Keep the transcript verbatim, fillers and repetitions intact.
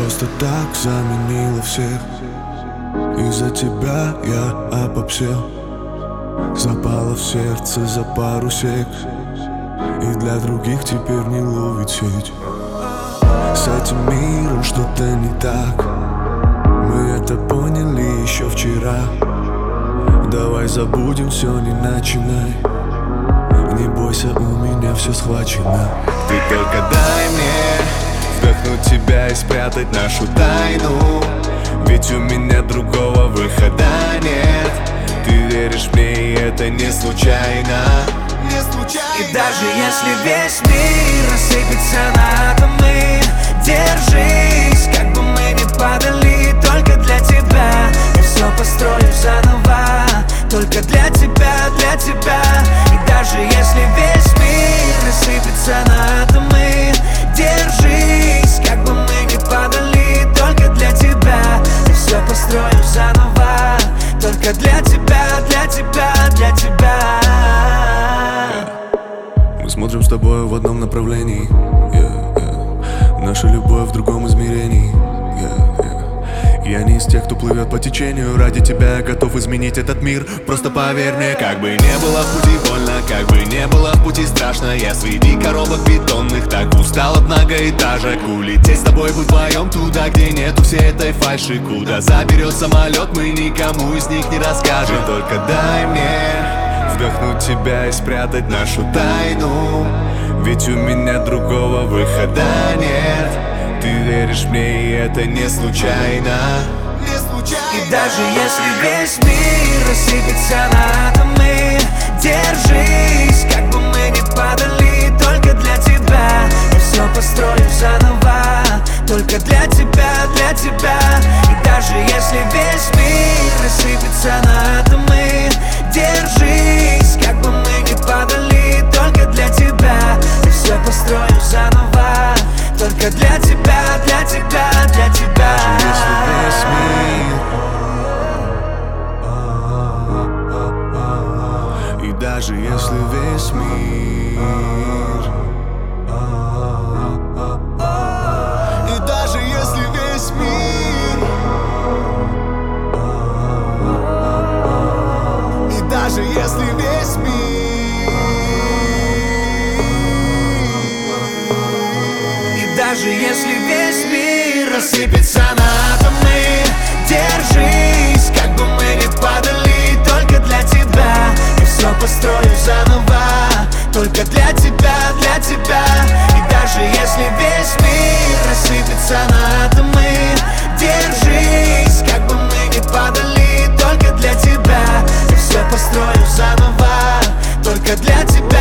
просто так заменила всех. Из-за тебя я обобщил, запала в сердце за пару сек, и для других теперь не ловит сеть. С этим миром что-то не так, мы это поняли еще вчера. Давай забудем все, не начинай, не бойся, у меня все схвачено. Ты только дай мне вдохнуть тебя и спрятать нашу тайну, ведь у меня другого выхода нет. Ты веришь мне, и это не случайно, не случайно. И даже если весь мир рассыпется на атомы, держись, как бы мы ни падали, только для тебя я все построю заново, только для тебя, для тебя. И даже если весь мир рассыпется на атомы, держись, как бы мы ни падали, только для тебя я все построю заново, только для тебя, для тебя, для тебя. Мы смотрим с тобой в одном направлении, yeah, yeah. Наша любовь в другом измерении, yeah, yeah. Я не из тех, кто плывет по течению. Ради тебя я готов изменить этот мир. Просто поверь мне. Как бы не было в пути больно, как бы не было в пути страшно, я среди коробок бетонных так устал от многоэтажек. Улететь с тобой вдвоем туда, где нету всей этой фальши. Куда заберет самолет, мы никому из них не расскажем. Только дай мне вдохнуть тебя и спрятать нашу тайну, ведь у меня другого выхода нет. Ты веришь мне, и это не случайно, не случайно. И даже если весь мир рассыпется на атомы, держись, как бы мы ни падали, только для тебя я все построю заново, только для тебя, для тебя. И даже если весь мир рассыпется на атомы, держись, как бы мы ни падали, только для тебя я все построю заново, только для тебя, для тебя, для тебя. Если весь мир, и даже если весь мир, и даже если весь мир, и даже если весь мир, и даже если весь мир рассыпется на атомы, держись, как бы мы ни падали, только для тебя я все построю заново, только для тебя, для тебя. И даже если весь мир рассыпется на атомы, держись, как бы мы ни падали, только для тебя я все построю заново, только для тебя.